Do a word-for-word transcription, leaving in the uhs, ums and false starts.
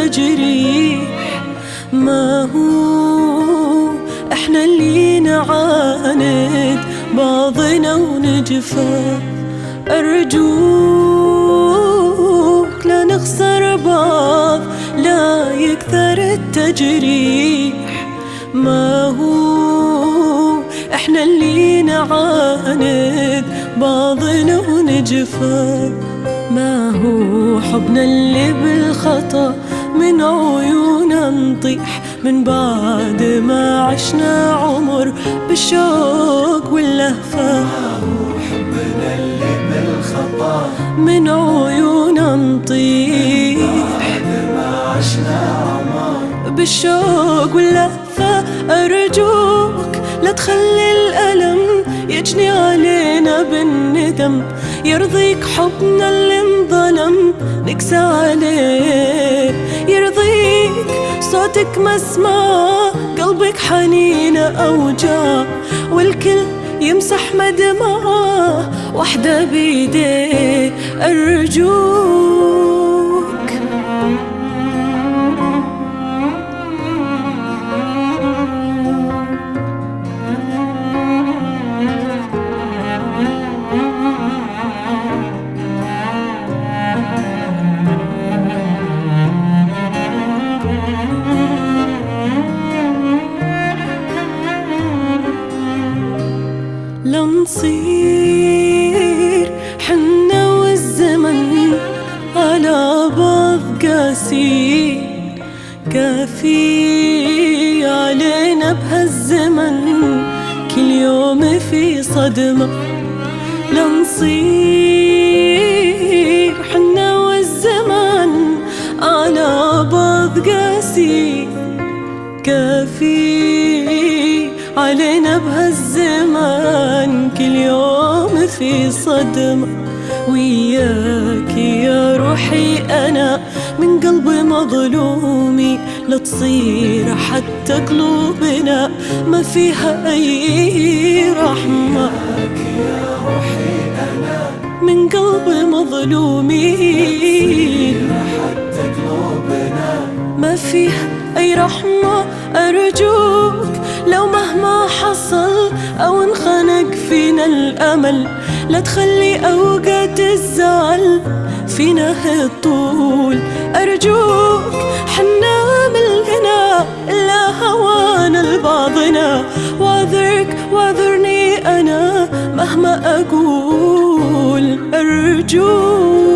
التجريح. ما هو احنا اللي نعاند بعضنا ونجفى، أرجوك لا نخسر بعض، لا يكثر التجريح. ما هو احنا اللي نعاند بعضنا ونجفى، ما هو حبنا اللي بالخطأ من عيونا نطيح، من بعد ما عشنا عمر بالشوق واللهفة. حبنا اللي بالخطأ من عيونا نطيح، بعد ما عشنا عمر بالشوق واللهفة. أرجوك لا تخلي الألم يجني علينا بالندم، يرضيك حبنا اللي انظلم نكسى عليه، يرضيك صوتك مسمع قلبك حنين أوجاع، والكل يمسح مدمعه وحدة بيديه. أرجوك لا نصير حنا والزمن على بعض قاسي، كافي علينا بهالزمن كل يوم في صدمة. لا نصير حنا والزمن على بعض قاسي، كافي علينا بهالزمان كل يوم في صدمة. وياك يا روحي أنا من قلب مظلومي، لا تصير حتى قلوبنا ما فيها أي رحمة. وياك يا روحي أنا من قلب مظلومي، حتى قلوبنا ما فيها أي رحمة. أرجوك لو مهما حصل أو انخنق فينا الأمل، لا تخلي أوقات الزعل فينا هالطول. أرجوك حنا ملقنا إلا هوانا لبعضنا، واعذرك واعذرني أنا مهما أقول. أرجوك